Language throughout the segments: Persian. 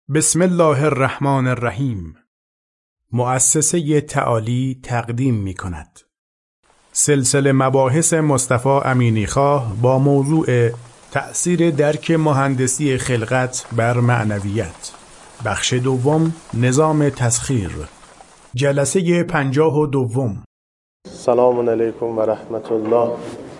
بسم الله الرحمن الرحیم. مؤسسه تعالی تقدیم می کند سلسله مباحث مصطفی امینیخواه با موضوع تأثیر درک مهندسی خلقت بر معنویت، بخش دوم، نظام تسخیر، جلسه 52. سلام علیکم و رحمت الله.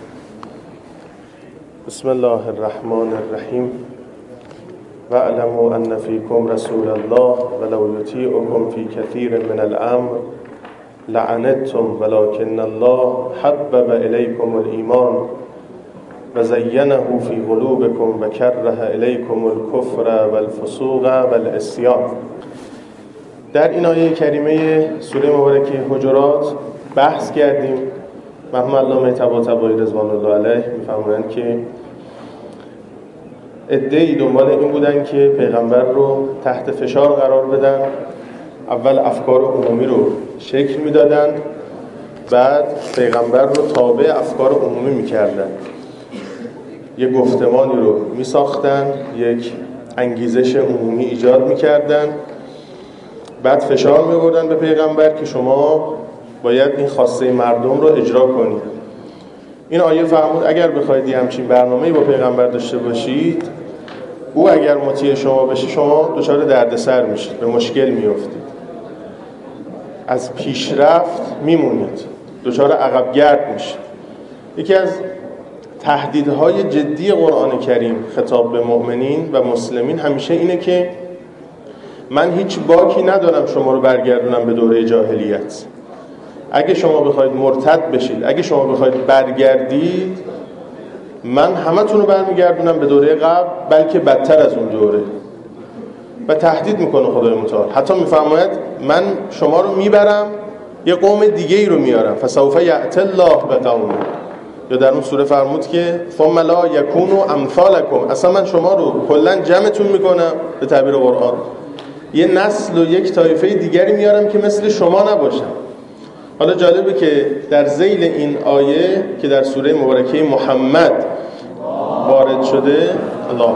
بسم الله الرحمن الرحیم. واعلموا ان فیکم رسول الله ولو یطیعکم فی کثیر من الامر لعنتم ولکن الله حبب الیکم الایمان و زینه فی قلوبکم و کره الیکم الکفر والفسوق والعصیان. در این آیه کریمه سوره مبارکه حجرات بحث کردیم. مرحوم علامه طباطبایی رضوان الله علیه می‌فرمایند که عده‌ای دنبال این بودن که پیغمبر رو تحت فشار قرار بدن. اول افکار عمومی رو شکل میدادن، بعد پیغمبر رو تابع افکار عمومی میکردن، یک گفتمانی رو میساختن، یک انگیزش عمومی ایجاد میکردن، بعد فشار میبردن به پیغمبر که شما باید این خواسته مردم رو اجرا کنید. این آیه فرمود اگر بخواید همچین برنامه‌ای با پیغمبر داشته باشید، او اگر مطیع شما بشه شما دچار دردسر میشید، به مشکل میافتید، از پیشرفت میمونید، دچار عقب گرد میشید. یکی از تهدیدهای جدی قرآن کریم خطاب به مؤمنین و مسلمین همیشه اینه که من هیچ باکی ندارم شما رو برگردونم به دوره جاهلیت. اگه شما بخواید مرتد بشید، اگه شما بخواید برگردید، من همتون رو برمیگردونم به دوره قبل، بلکه بدتر از اون دوره. و تهدید میکنه خدای متعال. حتی میفرماید من شما رو میبرم یه قوم دیگه ای رو میارم، فسوف یأتی الله بقوم. یا در اون سوره فرمود که ثم لا یکونوا امثالکم، اصلا من شما رو کلا جمعتون میکنم، به تعبیر قرآن یه نسل و یک طایفه دیگری میارم که مثل شما نباشن. حالا جالبه که در ذیل این آیه که در سوره مبارکه محمد وارد شده، الله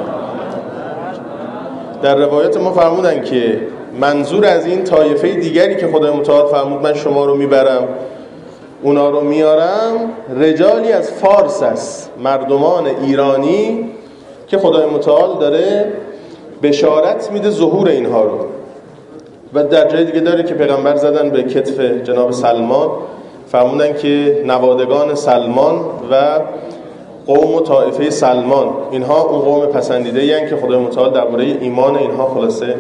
در روایت ما فرمودن که منظور از این طایفه دیگری که خدای متعال فرمود من شما رو میبرم اونا رو میارم، رجالی از فارس است، مردمان ایرانی که خدای متعال داره بشارت میده ظهور اینها رو. و در جای دیگه داره که پیغمبر زدن به کتف جناب سلمان، فرمودن که نوادگان سلمان و قوم و طائفه سلمان، اینها اون قوم پسندیده این که خدای متعال درباره ایمان اینها خلاصه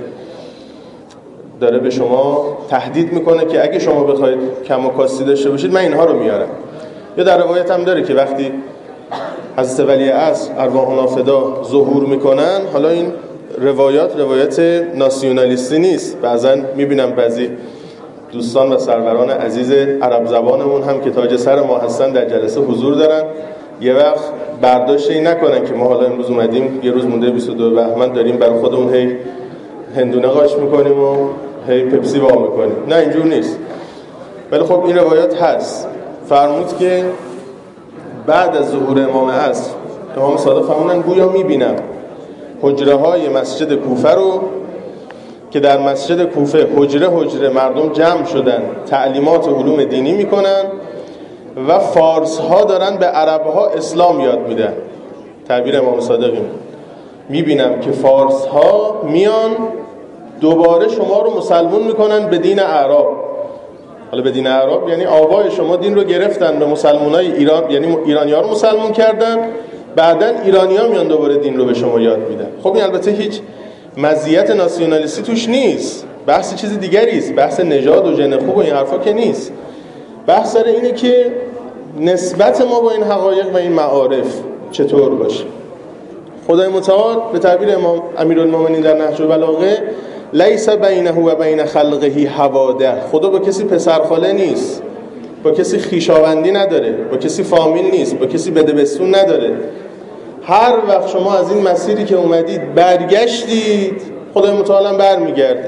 داره به شما تهدید میکنه که اگه شما بخواید کم و کاستی داشته باشید من اینها رو میارم. یا در روایت هم داره که وقتی حضرت ولی عصر ارواحنا فدا ظهور میکنن، حالا این روایت ناسیونالیستی نیست، بعضا میبینم بعضی دوستان و سروران عزیز عرب زبانمون هم که تاج سر ما هستن در جلسه حضور دارن، یه وقت برداشتی نکنن که ما حالا امروز اومدیم یه روز مونده 22 بهمن داریم برای خودمون هی هندونه قاش میکنیم و هی پپسی وا میکنیم. نه، اینجور نیست. ولی خب این روایات هست. فرمود که بعد از ظهور امام عصر امام صادق فرمودن گویا میبینم حجره های مسجد کوفه رو که در مسجد کوفه حجره مردم جمع شدن تعلیمات علوم دینی میکنن و فارس ها دارن به عرب ها اسلام یاد میدن. تعبیر امام صادقی میبینم که فارس ها میان دوباره شما رو مسلمون میکنن به دین اعراب. حالا به دین اعراب یعنی آبای شما دین رو گرفتن به مسلمانای ایران، یعنی ایرانی ها رو مسلمون کردن، بعدن ایرانی ها میان دوباره دین رو به شما یاد میدن. خب این البته هیچ مزیت ناسیونالیستی توش نیست، بحث چیز دیگری است، بحث نژاد و ژن خوب و این حرفا که نیست. بحث سر اینه که نسبت ما با این حقایق و این معارف چطور باشه. خدای متعال به تعبیر امام امیرالمومنین در نهج البلاغه لیس بینه و بین خلقه حواده، خدا با کسی پسرخاله نیست، با کسی خویشاوندی نداره، با کسی فامیل نیست، با کسی بدبستون نداره. هر وقت شما از این مسیری که اومدید برگشتید، خدای متعال هم برمیگرده.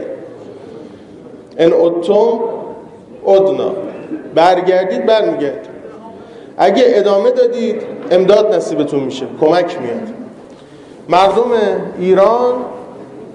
ان عدتم عدنا، برگردید برمیگرد. اگه ادامه دادید امداد نصیبتون میشه، کمک میاد. مردم ایران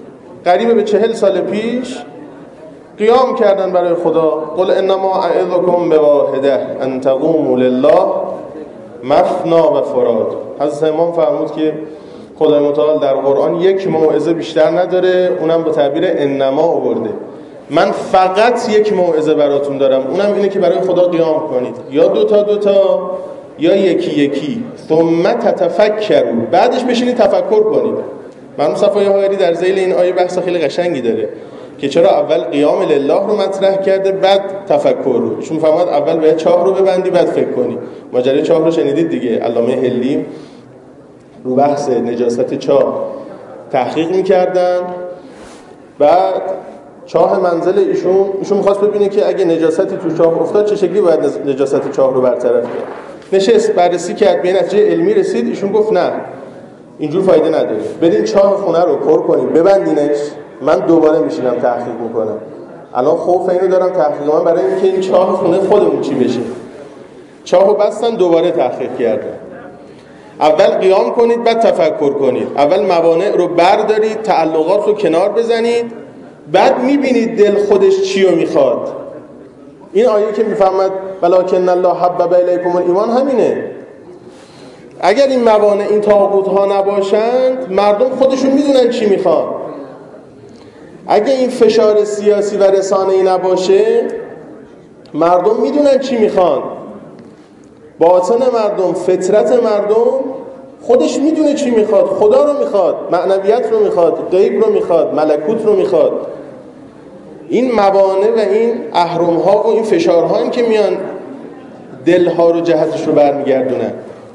قریب به 40 سال پیش قیام کردن برای خدا. قل انما اعظکم بواحده ان تقوموا لله مثنی و فراد. حضرت امام فرمود که خدای متعال در قرآن یک موعظه بیشتر نداره، اونم با تعبیر انما آورده. من فقط یک موعظه براتون دارم، اونم اینه که برای خدا قیام کنید، یا دوتا یا یکی ثم تتفکروا، بعدش بشینید تفکر کنید. مرحوم صفای حائری در ذیل این آیه بحث خیلی قشنگی داره که چرا اول قیام لله رو مطرح کرده بعد تفکر رو. ایشون می‌فرماد اول باید چاه رو ببندی بعد فکر کنی. ماجرای چاه رو شنیدید دیگه، علامه هلی رو بحث نجاست چاه تحقیق می‌کردن. بعد چاه منزل ایشون می‌خواست ببینه که اگه نجاستی تو چاه افتاد چه شکلی باید نجاست چاه رو برطرف کرد. نشست بررسی کرد، به نتیجه علمی رسید. ایشون گفت نه اینجور فایده نداره، برین چاه خونه رو پر کنید ببندینش، من دوباره میشینم تحقیق میکنم. الان خوف اینو دارم تحقیق من برای اینکه این چاه خونه خودمون چی بشه. چاهو بستن دوباره تحقیق کردن. اول قیام کنید بعد تفکر کنید. اول موانع رو بردارید، تعلقات رو کنار بزنید، بعد میبینید دل خودش چی رو میخواد. این آیه که میفهمد ولکن الله حبب الیکم الایمان همینه. اگر این موانع، این طاغوت ها نباشند، مردم خودشون میدونن چی میخوان. اگه این فشار سیاسی و رسانه‌ای نباشه، مردم میدونن چی میخوان. باطن مردم، فطرت مردم خودش میدونه چی میخواد. خدا رو میخواد، معنویت رو میخواد، غیب رو میخواد، ملکوت رو میخواد. این موانع و این اهرم‌ها و این فشارها این که میان دلها رو جهتش رو برمیگردونن.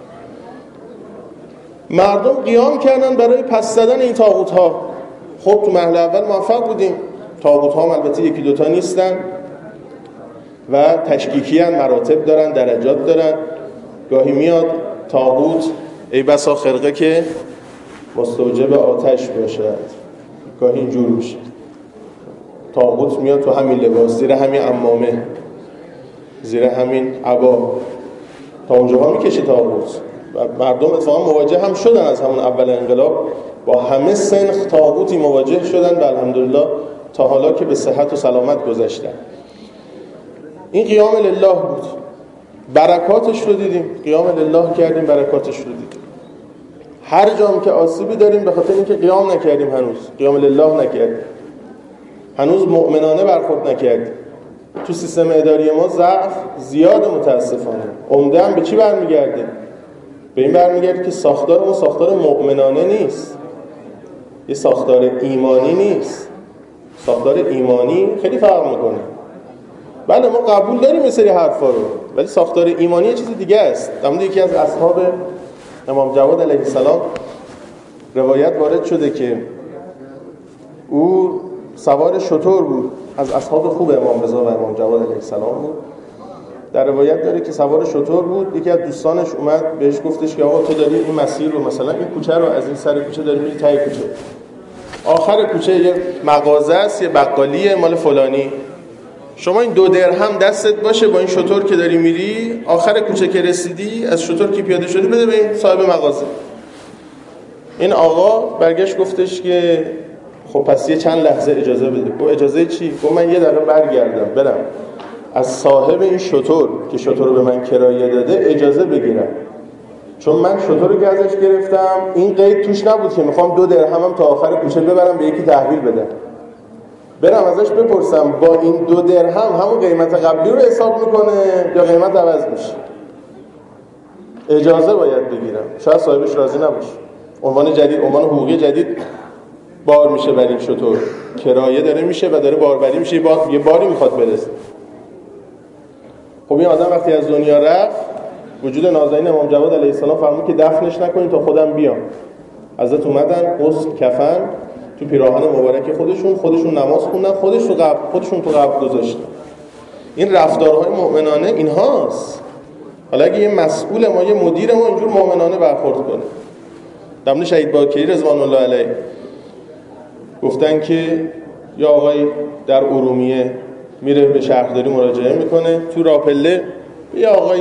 مردم قیام کردن برای پس زدن این طاغوت‌ها. خب تو مرحله اول موفق بودیم. طاغوت‌ها هم البته یکی دوتا نیستن و تشکیکی ان، مراتب دارن، درجات دارن. گاهی میاد طاغوت ای بسا خرقه که مستوجب آتش باشد، گاهی اینجور میشه. طاغوت میاد تو همین لباس، زیر همین عمامه، زیر همین عبا، تا اونجاها میکشه طاغوت. و مردم اتفاقا مواجه هم شدن از همون اول انقلاب با همه سنخ طاغوتی مواجه شدن و الحمدلله تا حالا که به صحت و سلامت گذشتن. این قیام لله بود، برکاتش رو دیدیم. قیام لله کردیم، برکاتش رو دیدیم. هر جام که آسیبی داریم به خاطر اینکه قیام نکردیم، هنوز قیام لله نکردیم، هنوز مؤمنانه برخورد نکردیم. تو سیستم اداری ما ضعف زیاد متاسفانه. عمده هم به چی برمیگرده؟ به این برمیگرده که ساختار ما ساختار مؤمنانه نیست، یه ساختار ایمانی نیست. ساختار ایمانی خیلی فرق میکنه. بله ما قبول داریم یه سری حرفا رو، ولی ساختار ایمانی یه چیز دیگه است. در مورد یکی از اصحاب امام جواد علیه السلام روایت وارد شده که او سوار شتر بود، از اصحاب خوب امام رضا و امام جواد علیه السلام بود. در روایت داره که سوار شتر بود، یکی از دوستانش اومد بهش گفتش که آقا تو داری این مسیر رو، مثلا این کوچه رو از این سر کوچه داری میری ته کوچه، آخر کوچه یه مغازه است، یه بقالیه مال فلانی، شما این 2 درهم دستت باشه با این شتر که داری میری، آخر کوچه که رسیدی از شتر که پیاده شدی بده به این صاحب مغازه. این آقا برگشت گفتش که خب پس یه چند لحظه اجازه بده. گفت اجازه چی؟ گفت من یه دقیقه برگردم برم از صاحب این شتر که شتر رو به من کرایه داده اجازه بگیرم، چون من شتر رو که ازش گرفتم این قید توش نبود که میخوام 2 درهمم تا آخر کوچه ببرم به یکی تحویل بدم. برم ازش بپرسم با این 2 درهم همون قیمت قبلی رو حساب میکنه یا قیمت عوض میشه. اجازه باید بگیرم، شاید صاحبش راضی نباشه. عنوان جدید، عنوان حقوقی جدید بار میشه بر این شتر، کرایه داره میشه و داره باربری میشه، یه باری میخواد برسه. خب این آدم وقتی از دنیا رفت، وجود نازنین امام جواد علیه السلام فرمود که دفنش نکنید تا خودم بیام. حضرت اومدن غسل کفن تو پیراهن مبارک خودشون نماز خوندن، خودشون تو قبر گذاشتن. این رفتارهای مؤمنانه اینهاست. حالا اگه یه مسئول ما، یه مدیر ما اینجور مؤمنانه برخورد کنه. دمن شهید باکری رضوان الله علیه گفتن که یا آقای در ارومیه میره به شهرداری مراجعه میکنه، تو راپله یا آقای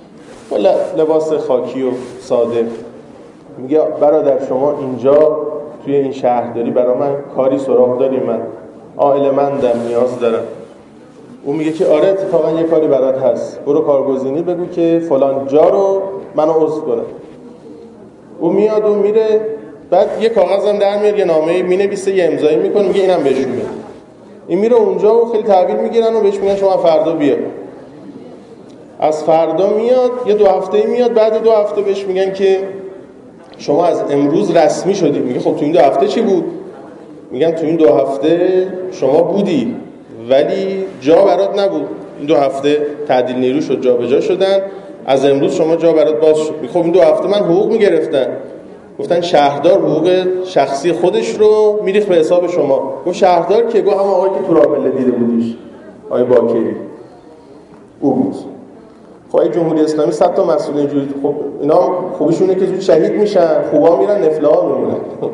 لباس خاکی و ساده میگه برادر شما اینجا توی این شهرداری برای من کاری سراغ داری؟ من عائله‌مندم، نیاز دارم. اون میگه که آره اتفاقا یه کاری برات هست، برو کارگزینی بگو که فلان جا رو منو عضو کنه. اون میاد و میره، بعد یه کاغذم در میاره، یه نامه‌ای مینویسه، یه امضایی میکنه، میگه اینم بهشون بده. این میره اونجا و خیلی تحویل میگیرن و بهش میگن شما فردا بیا. از فردا میاد، یه 2 هفته میاد، بعد 2 هفته بهش میگن که شما از امروز رسمی شدی. میگه خب تو این 2 هفته چی بود؟ میگن تو این 2 هفته شما بودی ولی جا برات نبود. این 2 هفته تعدیل نیرو شد، جابجا شدن، از امروز شما جا برات باز شد. خب این 2 هفته من حقوق میگرفتن. گفتن شهردار حقوق شخصی خودش رو میریخت به حساب شما. گفت شهردار که؟ گفت هم آقایی که تو راپله دیده بودیش، آقای باکری، او بود. خب جمهوری اسلامی 100 تا مسئول اینجوری، خب اینا خوبشونه که زود شهید میشن، خوبا میرن نفله‌ها میمونن.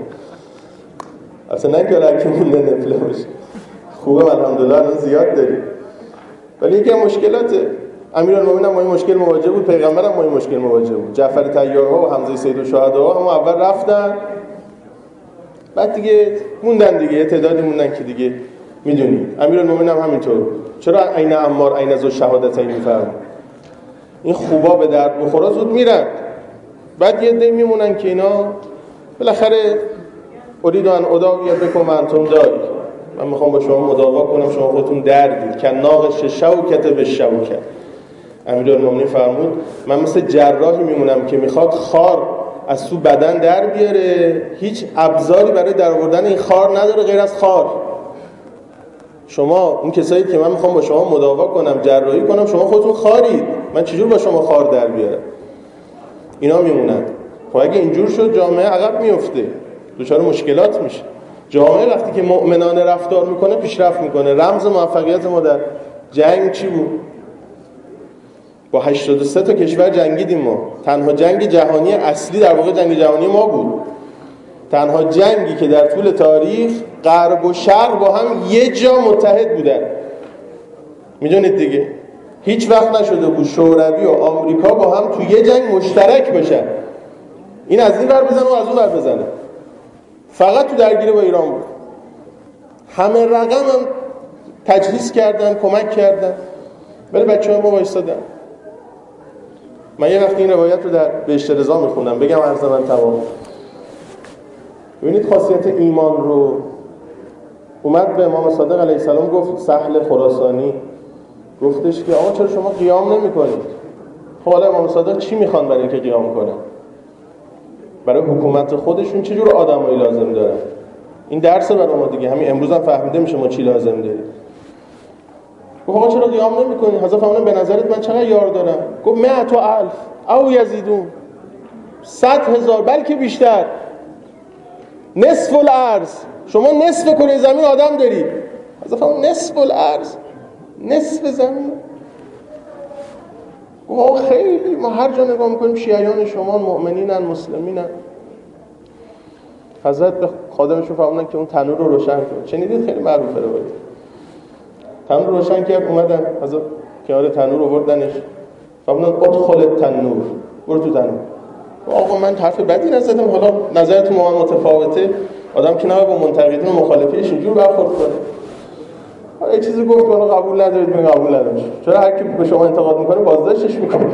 اصلا نه که هر مونده نفله بشه. خوبه الحمدلله الان زیاد داریم. ولی یکی از مشکلاته. امیرالمومنین هم با این مشکل مواجه بود، پیغمبر هم با این مشکل مواجه بود. جعفر طیارها و حمزه سیدالشهدا هم اول رفتن، بعد دیگه موندن، دیگه تعدادی موندن که دیگه میدونید. امیرالمومنین هم همینطور. چرا عین عمار عین ذو شهادتین میفرمایند؟ این خوبا به درد بخورا زود میرن، بعد یه عده میمونن که اینا بالاخره اريد ان اداوی بكم انتم داری، من میخوام با شما مداوا کنم، شما خودتون دردید. که ناقش شوکت به شوکت. امیرالمومنین فرمود من مثل جراحی میمونم که میخواد خار از تو بدن در بیاره، هیچ ابزاری برای درآوردن این خار نداره غیر از خار. شما اون کسایی که من میخوام با شما مداوا کنم، جراحی کنم، شما خودتون خارید، من چجور با شما خار در بیارم؟ اینا میمونن. خب اگه اینجور شد جامعه عقب میفته، دچار مشکلات میشه. جامعه وقتی که مؤمنانه رفتار میکنه پیشرفت میکنه. رمز موفقیت ما در جنگ چی بود؟ با 83 تا کشور جنگیدیم ما. تنها جنگ جهانی اصلی در واقع جنگ جهانی ما بود. تنها جنگی که در طول تاریخ غرب و شرق با هم یه جا متحد بودن. میدونید دیگه هیچ وقت نشده بود شوروی و آمریکا با هم تو یه جنگ مشترک بشن. این از این ور بزنه و از اون ور بزنه. فقط تو درگیری با ایران بود. همه رقم هم تجهیز کردن، کمک کردن، ولی بچه‌ها ما وایسادن. من یه وقت این روایت رو در بهشت رضا میخوندم، بگم عرض من تمام. ببینید خاصیت ایمان رو. اومد به امام صادق علیه السلام گفت، سهل خراسانی گفتش که آقا چرا شما قیام نمی‌کنید؟ خب حالا امام صادق چی میخوان برای اینکه قیام کنن؟ برای حکومت خودشون چه جور آدمایی لازم دارن؟ این درسه برای ما دیگه. همین امروز هم فهمیده میشه ما چی لازم داریم. گفت آقا چرا قیام نمی‌کنی؟ حضرت فرمودن به نظرت من چقدر یار دارم؟ گفت 100,000 او یزیدون، 100,000 بلکه بیشتر. نصف الارض، شما نصف کره زمین آدم داری. حضرت فرمودن نصف الارض، نصف زمین. گفت خیلی، ما هر جا نگاه میکنیم شیعیان شما مؤمنینن، مسلمینن. حضرت به خادمشون فرمودن که اون تنور رو روشن کن. شنیدید؟ خیلی معروفه روایت. تنور روشن کرد، اومدن حضرت کنار تنور آوردنش، فرمودن ادخل التنور، برو تو تنور. آقا من حرف بدی نزدم، حالا نظرتون با من متفاوته، آدم که نباید با منتقدین و مخالفینش اینجور برخورد کنه. یه چیزی گفت منو قبول ندارید، من قبول ندارم. چرا هر کی به شما انتقاد میکنه بازداشتش میکنه؟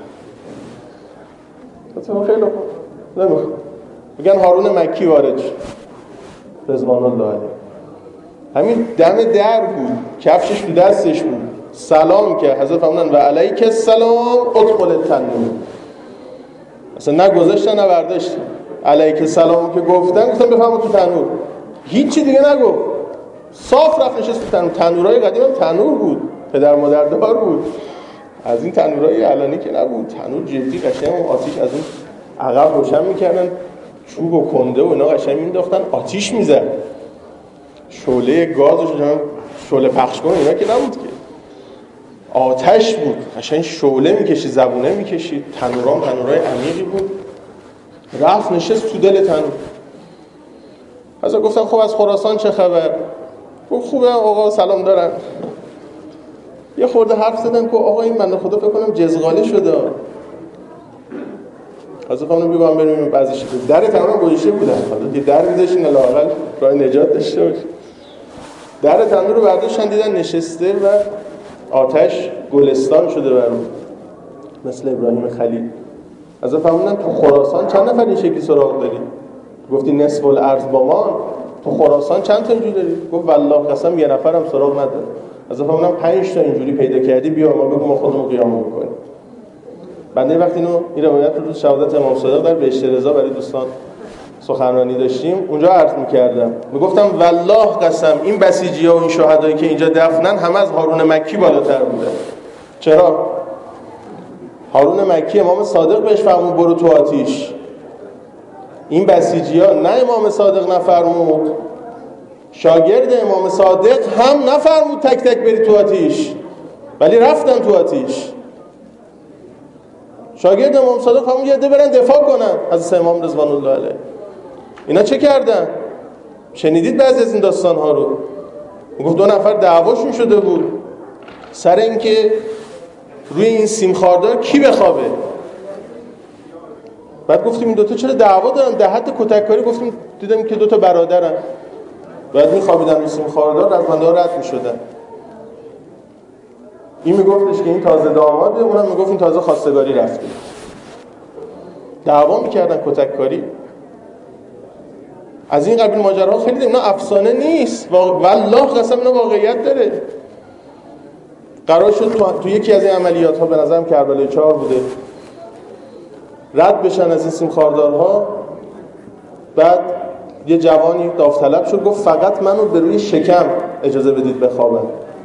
مثلا خیلی خوب نمیخواد. میگن هارون مکی وارد شد رضوان الله علیه، همین دم در بود، کفشش تو دستش بود، سلام که حضرت فرمودن و علیک السلام ادخل التنور. اصلا نه گذاشتن نه برداشتن، علیک السلام که گفتن بفرمایید تو تنور. هیچی دیگه نگفت، صاف رفت نشست تو تنور. تنورای قدیم هم تنور بود، پدر مادر دار بود، از این تنورای علنی که نبود. تنور جدی قشنگ آتیش از اون عقب روشن میکردن، چوب و کنده و اینا قشنگ مینداختن، آتیش میزد، شعله گازش شعله پخش کنه اینا که نبود که، آتش بود، قشنگ شعله میکشید، زبونه میکشید. تنورام تنورای عمیقی بود. رفت نشست تو دل تنور. حضرت گفتن خب از خراسان چه خبر؟ گفت خوبه آقا، سلام دارن. یه خورده حرف زدن که آقا این بنده خدا فکر کنم جزغاله شده. خاصه فهمون بیام بریم بعضیش در تمام گوشه بودن، حالا یه در میذاشین لااقل راه نجات داشته باشه. در تنور رو برداشتن دیدن نشسته و آتش گلستان شده بر اون، مثل ابراهیم خلیل. از فهموندن تو خراسان چند نفر این شکلی سراغ داری؟ گفتی نصف الارض با ما، تو خراسان چند تا اینجوری داری؟ گفت والله قسم یه نفرم سراغ نداره. از فهموندن 5 تا اینجوری پیدا کردی، بیا ما بگو ما خودمون قیام میکنیم. بنده وقتی این روایت رو شهادت امام صادق در بهشت رضا برای دوستان سخنرانی داشتیم اونجا عرض می‌کردم، میگفتم والله قسم این بسیجی‌ها و این شهدایی که اینجا دفنن همه از هارون مکی بالاتر بوده. چرا؟ هارون مکی امام صادق بهش فرمود برو تو آتیش. این بسیجی‌ها نه امام صادق نفرمود، شاگرد امام صادق هم نفرمود تک تک بری تو آتیش، ولی رفتن تو آتیش. شاگرد امام صادق همون یه عده برن دفاع کنن از امام رضوان الله علیه. اینا چه کردن؟ شنیدید بعضی از این داستان ها رو؟ میگفت 2 نفر دعواشون شده بود سر اینکه روی این سیم خاردار کی بخوابه. بعد گفتیم این 2 تا چرا دعوا دارن؟ در حد کتککاری. گفتیم دیدم که 2 تا برادرن، بعد میخوابیدن روی سیم خاردار، از بنده ها رد میشدن. این میگفتش که این تازه داماده، اونم میگفت این تازه خواستگاری رفته. دعوا میکردن، کتککاری. از این قبیل ماجراها خیلی دیدیم. اینا افسانه نیست، والله قسم اینا واقعیت داره. قرار شد تو یکی از این عملیات ها، به نظرم کربلای 4 بوده، رد بشن از این سیم خاردارها. بعد یه جوانی داوطلب شد گفت فقط منو به روی شکم اجازه بدید بخوابم.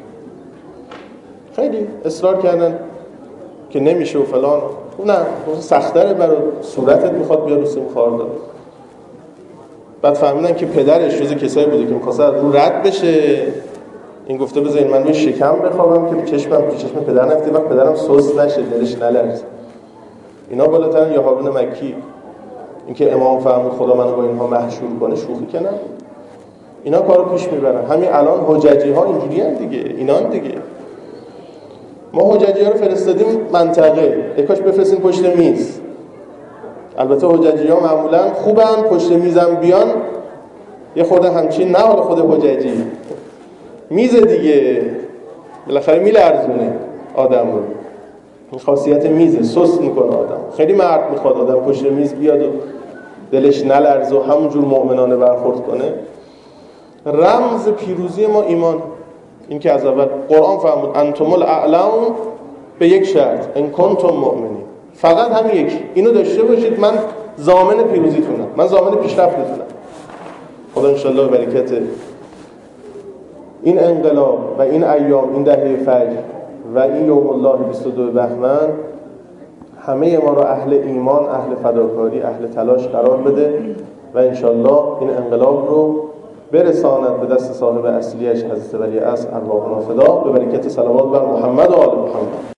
خیلی اصرار کردن که نمیشه و فلان. نه سخت‌تره، برای صورتت میخواد بیا رو سیم خاردار. بعد فهمیدن که پدرش جز کسایی بوده که می‌خواست رو رد بشه. این گفته بذارین من روی شکم بخوابم که چشمم تو چشم پدر نفته، وقت پدرم سست نشه، دلش نلرزه. اینا بالاترن یا هارون مکی. اینکه امام فرمود خدا منو با اینها محشور کنه، شوخی کنه. اینا کارو پیش میبرن. همین الان حججی ها اینجوریان دیگه، اینان دیگه. ما حججی ها رو فرستادیم منطقه، یکاش بفرستین پشت میز. البته حججی ها معمولا خوبن، پشت میزم بیان یه خورده همچین، نه حالا خود حججی میز دیگه بالاخره میلرزونه آدم رو. این خاصیت میزه، سست میکنه آدم. خیلی مرد میخواد آدم پشت میز بیاد و دلش نلرزه و همونجور مؤمنانه برخورد کنه. رمز پیروزی ما ایمان. این که از اول قرآن فرمود انتم الاعلون به یک شرط، ان کنتم مؤمنین. فقط همین یکی اینو داشته باشید، من ضامن پیروزیتونم، من ضامن پیشرفتتونم. خدا انشالله برکت این انقلاب و این ایام، این دهه فجر و این یوم الله 22 بهمن همه ما را اهل ایمان، اهل فداکاری، اهل تلاش قرار بده و انشالله این انقلاب رو برساند به دست صاحب اصلیش حضرت ولی عصر ارواحنا فدا، به برکت صلوات بر محمد و آل محمد.